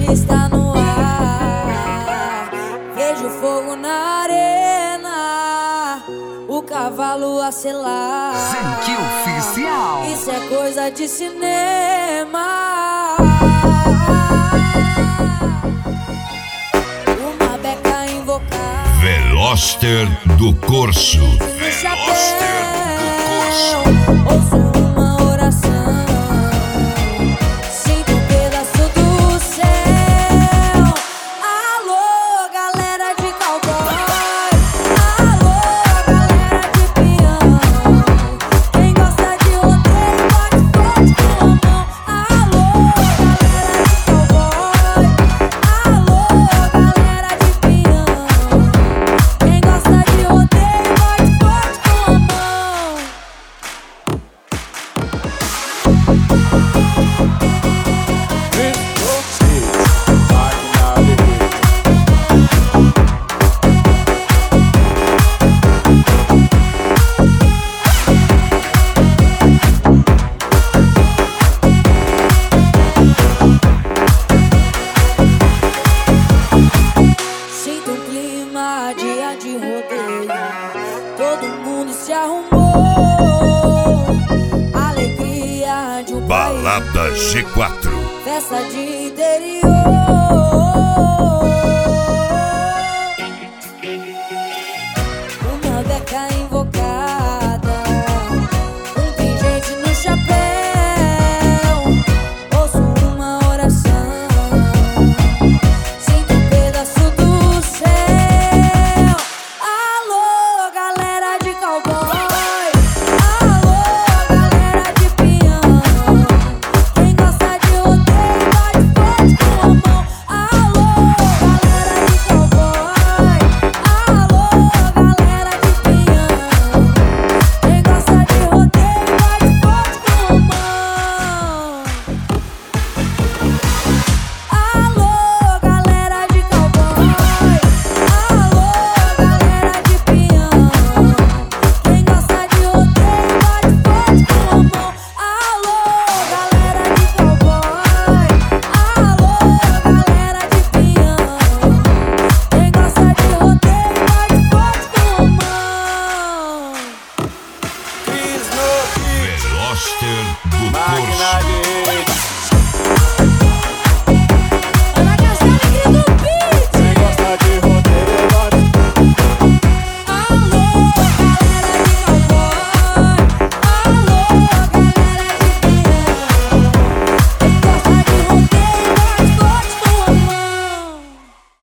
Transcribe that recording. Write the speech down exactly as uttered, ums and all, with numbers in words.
está no ar. Vejo fogo na arena, o cavalo a selar. Zenki Oficial. Isso é coisa de cinema. Uma beca invocada, Veloster do Corso. Veloster do Corso. Ouço uma oração, sinto um pedaço do céu. Alô, galera de cowboy. Alô, galera de peão. Quem gosta de rodeio, bate forte com a mão. Alô, galera de cowboy. Alô, galera de peão. Quem gosta de rodeio, bate forte com a mão. Sinto um clima, dia de rodeio. Todo mundo se arrumou. Alegria de um Balada país, G quatro. festa de interior. Uma beca invocada, um pingente no chapéu. Ouço uma oração, sinto um pedaço do céu. Alô, galera de cowboy. Alô, galera de peão. Quem gosta de rodeio, bate forte com a mão. Alô, galera de cowboy. Alô, galera de peão. Quem gosta de rodeio, bate forte com a mão. Alô, galera de cowboy. Alô, galera de peão. Quem gosta de rodeio, bate forte com a mão. Alô, galera de cowboy. Alô, galera de peão. Quem gosta de rodeio, bate forte com a mão. Veloster do Máquina Corso. de hits.